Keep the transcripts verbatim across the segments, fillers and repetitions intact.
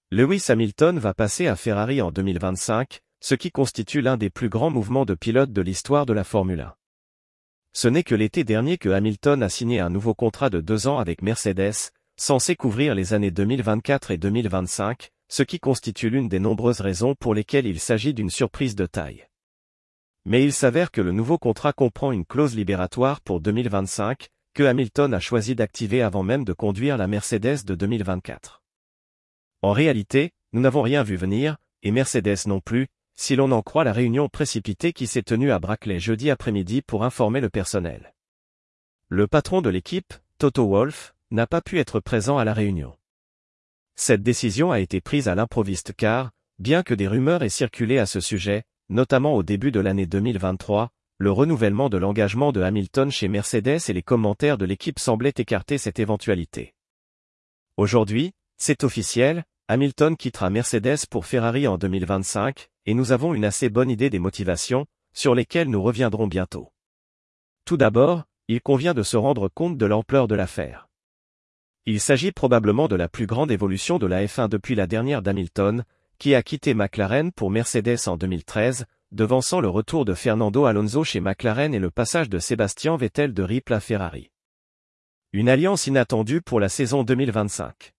Lewis Hamilton va passer à Ferrari en deux mille vingt-cinq, ce qui constitue l'un des plus grands mouvements de pilote de l'histoire de la Formule un. Ce n'est que l'été dernier que Hamilton a signé un nouveau contrat de deux ans avec Mercedes, censé couvrir les années deux mille vingt-quatre et deux mille vingt-cinq, ce qui constitue l'une des nombreuses raisons pour lesquelles il s'agit d'une surprise de taille. Mais il s'avère que le nouveau contrat comprend une clause libératoire pour deux mille vingt-cinq, que Hamilton a choisi d'activer avant même de conduire la Mercedes de deux mille vingt-quatre. En réalité, nous n'avons rien vu venir, et Mercedes non plus, si l'on en croit la réunion précipitée qui s'est tenue à Brackley jeudi après-midi pour informer le personnel. Le patron de l'équipe, Toto Wolff, n'a pas pu être présent à la réunion. Cette décision a été prise à l'improviste car, bien que des rumeurs aient circulé à ce sujet, notamment au début de l'année deux mille vingt-trois, le renouvellement de l'engagement de Hamilton chez Mercedes et les commentaires de l'équipe semblaient écarter cette éventualité. Aujourd'hui, c'est officiel, Hamilton quittera Mercedes pour Ferrari en deux mille vingt-cinq, et nous avons une assez bonne idée des motivations, sur lesquelles nous reviendrons bientôt. Tout d'abord, il convient de se rendre compte de l'ampleur de l'affaire. Il s'agit probablement de la plus grande évolution de la F un depuis la dernière d'Hamilton, qui a quitté McLaren pour Mercedes en deux mille treize, devançant le retour de Fernando Alonso chez McLaren et le passage de Sébastien Vettel de Ripple à Ferrari. Une alliance inattendue pour la saison deux mille vingt-cinq.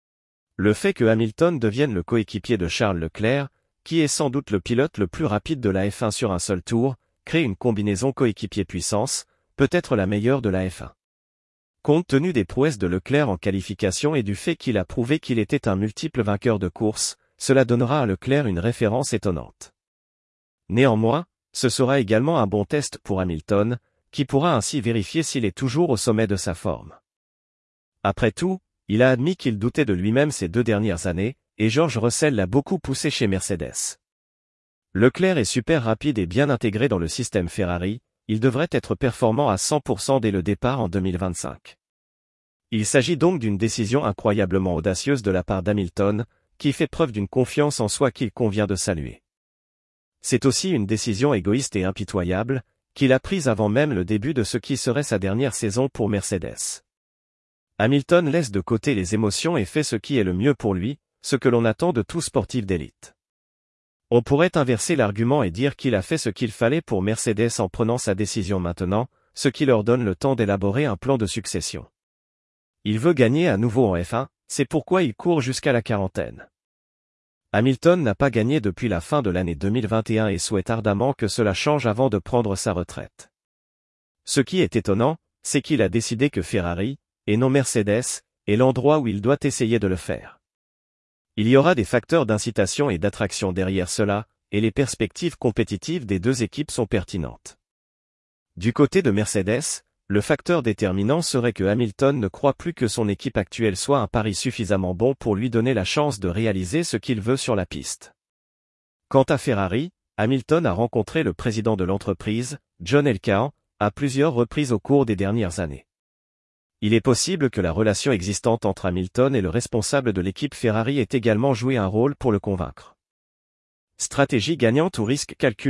Le fait que Hamilton devienne le coéquipier de Charles Leclerc, qui est sans doute le pilote le plus rapide de la F un sur un seul tour, crée une combinaison coéquipier puissance, peut-être la meilleure de la F un. Compte tenu des prouesses de Leclerc en qualification et du fait qu'il a prouvé qu'il était un multiple vainqueur de course, cela donnera à Leclerc une référence étonnante. Néanmoins, ce sera également un bon test pour Hamilton, qui pourra ainsi vérifier s'il est toujours au sommet de sa forme. Après tout, il a admis qu'il doutait de lui-même ces deux dernières années, et George Russell l'a beaucoup poussé chez Mercedes. Leclerc est super rapide et bien intégré dans le système Ferrari, il devrait être performant à cent pour cent dès le départ en deux mille vingt-cinq. Il s'agit donc d'une décision incroyablement audacieuse de la part d'Hamilton, qui fait preuve d'une confiance en soi qu'il convient de saluer. C'est aussi une décision égoïste et impitoyable, qu'il a prise avant même le début de ce qui serait sa dernière saison pour Mercedes. Hamilton laisse de côté les émotions et fait ce qui est le mieux pour lui, ce que l'on attend de tout sportif d'élite. On pourrait inverser l'argument et dire qu'il a fait ce qu'il fallait pour Mercedes en prenant sa décision maintenant, ce qui leur donne le temps d'élaborer un plan de succession. Il veut gagner à nouveau en F un, c'est pourquoi il court jusqu'à la quarantaine. Hamilton n'a pas gagné depuis la fin de l'année deux mille vingt et un et souhaite ardemment que cela change avant de prendre sa retraite. Ce qui est étonnant, c'est qu'il a décidé que Ferrari, et non Mercedes, est l'endroit où il doit essayer de le faire. Il y aura des facteurs d'incitation et d'attraction derrière cela, et les perspectives compétitives des deux équipes sont pertinentes. Du côté de Mercedes, le facteur déterminant serait que Hamilton ne croit plus que son équipe actuelle soit un pari suffisamment bon pour lui donner la chance de réaliser ce qu'il veut sur la piste. Quant à Ferrari, Hamilton a rencontré le président de l'entreprise, John Elkann, à plusieurs reprises au cours des dernières années. Il est possible que la relation existante entre Hamilton et le responsable de l'équipe Ferrari ait également joué un rôle pour le convaincre. Stratégie gagnante ou risque calculé ?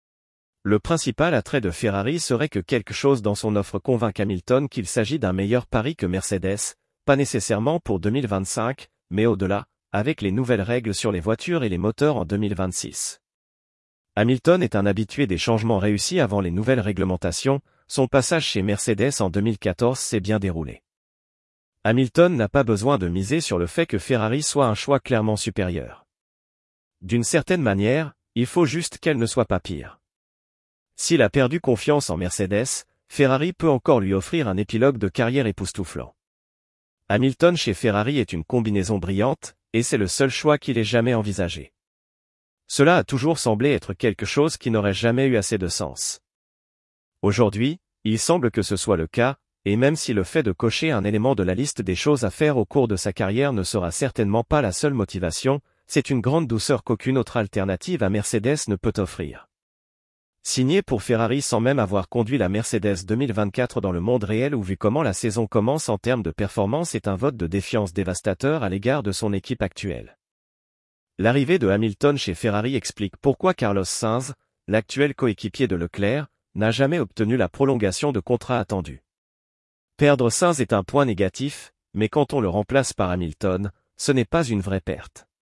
Le principal attrait de Ferrari serait que quelque chose dans son offre convainque Hamilton qu'il s'agit d'un meilleur pari que Mercedes, pas nécessairement pour deux mille vingt-cinq, mais au-delà, avec les nouvelles règles sur les voitures et les moteurs en deux mille vingt-six. Hamilton est un habitué des changements réussis avant les nouvelles réglementations, son passage chez Mercedes en deux mille quatorze s'est bien déroulé. Hamilton n'a pas besoin de miser sur le fait que Ferrari soit un choix clairement supérieur. D'une certaine manière, il faut juste qu'elle ne soit pas pire. S'il a perdu confiance en Mercedes, Ferrari peut encore lui offrir un épilogue de carrière époustouflant. Hamilton chez Ferrari est une combinaison brillante, et c'est le seul choix qu'il ait jamais envisagé. Cela a toujours semblé être quelque chose qui n'aurait jamais eu assez de sens. Aujourd'hui, il semble que ce soit le cas, et même si le fait de cocher un élément de la liste des choses à faire au cours de sa carrière ne sera certainement pas la seule motivation, c'est une grande douceur qu'aucune autre alternative à Mercedes ne peut offrir. Signé pour Ferrari sans même avoir conduit la Mercedes deux mille vingt-quatre dans le monde réel ou vu comment la saison commence en termes de performance est un vote de défiance dévastateur à l'égard de son équipe actuelle. L'arrivée de Hamilton chez Ferrari explique pourquoi Carlos Sainz, l'actuel coéquipier de Leclerc, n'a jamais obtenu la prolongation de contrat attendue. Perdre Sainz est un point négatif, mais quand on le remplace par Hamilton, ce n'est pas une vraie perte.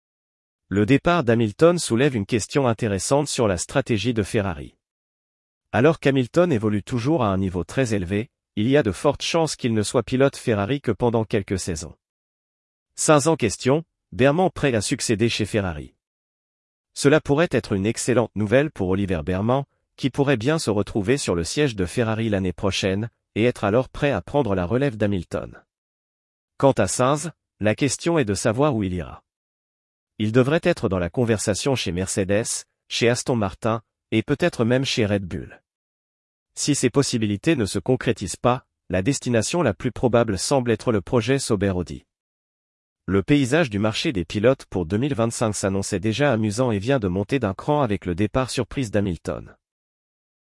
Le départ d'Hamilton soulève une question intéressante sur la stratégie de Ferrari. Alors qu'Hamilton évolue toujours à un niveau très élevé, il y a de fortes chances qu'il ne soit pilote Ferrari que pendant quelques saisons. Sainz en question, Berman prêt à succéder chez Ferrari. Cela pourrait être une excellente nouvelle pour Oliver Berman, qui pourrait bien se retrouver sur le siège de Ferrari l'année prochaine, et être alors prêt à prendre la relève d'Hamilton. Quant à Sainz, la question est de savoir où il ira. Il devrait être dans la conversation chez Mercedes, chez Aston Martin, et peut-être même chez Red Bull. Si ces possibilités ne se concrétisent pas, la destination la plus probable semble être le projet Sauber-Audi. Le paysage du marché des pilotes pour deux mille vingt-cinq s'annonçait déjà amusant et vient de monter d'un cran avec le départ surprise d'Hamilton.